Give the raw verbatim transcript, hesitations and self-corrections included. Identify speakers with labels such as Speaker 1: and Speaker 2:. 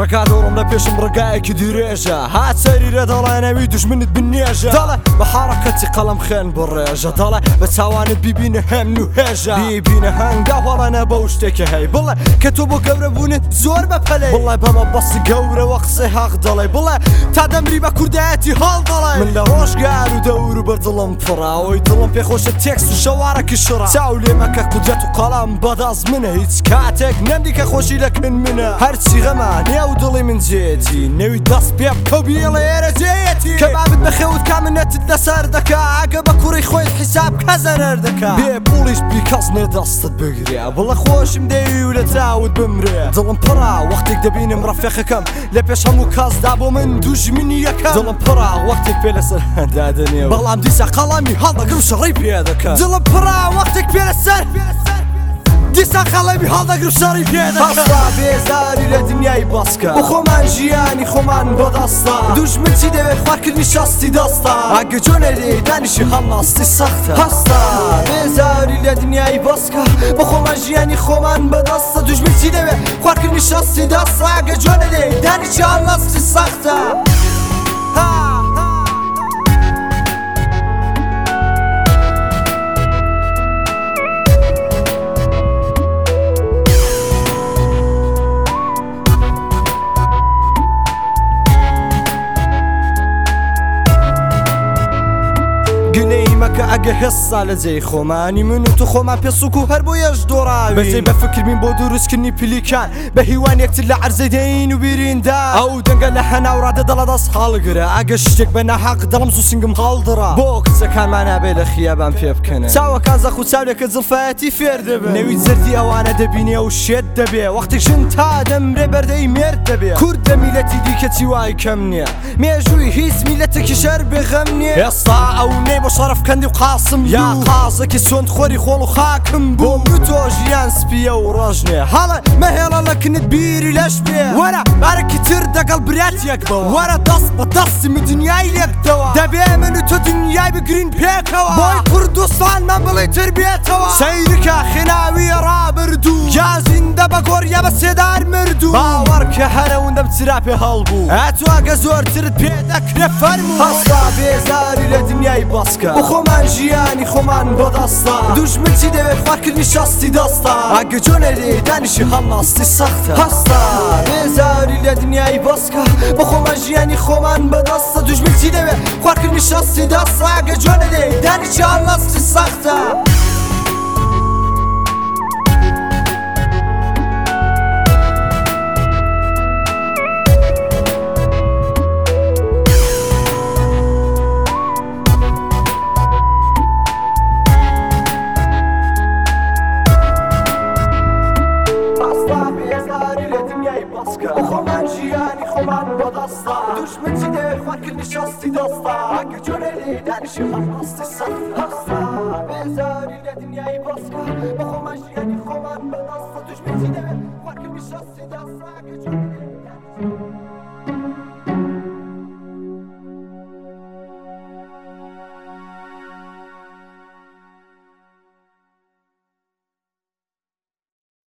Speaker 1: ڕگا دەوڕم لە پێشم ڕگایەکی درێژە هات سەریرە دەڵێ نەوی دوژمنت بنێژە دەڵێ بە حارەکەتی قەڵەم خوێن بڕێژە دەڵێ بە چاوانت بیبینە هەم و هێژە بیبینە هەنگا هەڵەنە بەو شتێکە هەی بڵێ کە تۆ بۆ گەورە بوونت زۆر بەپەلەی بڵێ بەمە بەسی گەورەوە قسەی حەق دەڵێ بڵێ تا دەمری بە کوردایەتی هەڵ دەڵێ من لە ڕۆژگار و دەور و بەر دڵم پڕاوەی دڵم پێخۆشە تێکس و شەوارەکی شڕا چاو لێ مەکە قودرەت و قەڵام بەدەست منە هیچ کاتێک نەمدی کە خۆشی لەکن منە هەرچی غەمە نێو دڵی من جێتی نەوی دەست پێ بکە و بێڵێ ئێرە جێیەتی کە بابت بەخێوت کامنەتت لەسەر دەکا ئاگە بە کوڕی خۆیت حیساب کە زەرەر دەکا بێ پوڵیش بی کەس نێ دەستت بگرێ بڵە خۆشم دەوی و لە چاوت بمرێ دڵم پڕا وەختێک دەبینم ڕەفێقەکەم لە پێش هەموو کەسدا بۆ من دوژمنی یەکەم دڵم پڕا وەختێک پێ لەسەر دادنێ بەڵام دیسا قەڵامی هەڵدەگرم شەڕی پێ دەکەم دڵم پڕا وەختێک پێ لەسەر دیسا خەڵەمی هەڵدەگرم شەڕی پێ دەکەم هەستا بێزاری لە دنیای بەسکە بۆ خۆمان ژیانی خۆمان بەدەستە دوژمن چی دەوێت خواردکردنی شەستی دەستە ئاگە جۆنە لێ دانیشی هەڵناستی سەختە هەستا بێزاری لە دنیای بەسکە بۆ خۆمان ژیانی خۆمان بەدەستە دوژمن چی دەوێت خواردکردنی شەستی دەستە ئاگە جۆنە لێ دانیشی هەڵناستی سەختە گلەیمەکە ئەگە هێستا لە جێی خۆمانی من و تو خۆمان پێسوک و هەر بۆ یەش دۆڕاوی بەجێ بە فکربین بۆ دروستکردنی پلیکان بە هیوان یەکتر لە عەرزەی دەین و بیریندا ئەو دەنگە لە هەناوڕادە دەڵە دەست هەڵگرە ئەگە شتێک بە نەحەق دڵم زوو سنگم هەڵدڕا بۆ کچەکانمان نابێ لە خیابان پێ بکەنە چاوەکان زەخ و چاولێکە جڵفایەتی فێر دەبێ نەوی زەردی ئەوانە دەبینێ و شێت دەبێ وەختێک ژن تا دەمرێ بەردەی مێرد دەبێ کورد دە میلەتی دیکەچی وای کەم نییە مێژووی هیچ میلەتێکی شەر بێغەم نییە ئێستا ئەو نەی بۆ شەڕەفکەندی و قاسم یا قازێکی چۆند خۆری خۆڵ و خاکم بۆ تۆ ژیان سپیە و ڕۆژنێ هەڵە مەهێڵە لەکنت بیری لەش بێ وەرە بارێکی تر دەگەڵ براتیەک بەوە وەرە دەست بە دەستی من دنیای لێکتەوە دەبێ من و تۆ دنیای بگرین پێکەوە بۆی کوردستان من بڵێ تر بێتەوە سەیرکە خێناویە ڕابردوو یا زیندە بە گۆڕیا بە سێدار مردوو باوەڕکە هەرەوەندەم چرا پێ هەڵبوو ئەتو ئەگە زۆرترت پێ دەکرێ فەرموو هەستا بێزاری لە دنیای بەسکە بۆ خۆمان ژیانی خۆمان بەدەستە دوژمن چی دەوێت خواردکردنی شەستی دەستە ئاگە جۆنە لێ دانیشی هەڵناستی سەختە هەستا بێزاری لە دنیای بەسکە بۆ خۆمان ژیانی خۆمان بەدەستە دوژمن چی دەوێت خواردکردنی شەستی دەستە ئاگە جۆنە لێ دانیشی هەڵناستی سەختە خۆمان ژیانی خۆمان بەدەستە دوژمن چی دەوێت خواردکردنی شەستی دەستە ئاگە جۆنە لێ دانیشی هەڵناستی سەختە بێزاری لە دنیای بەسکە بۆ خۆمان ژیانی خۆمان بەدەستە دوژمن چی دەوێت خواردکردنی شەستی دەستە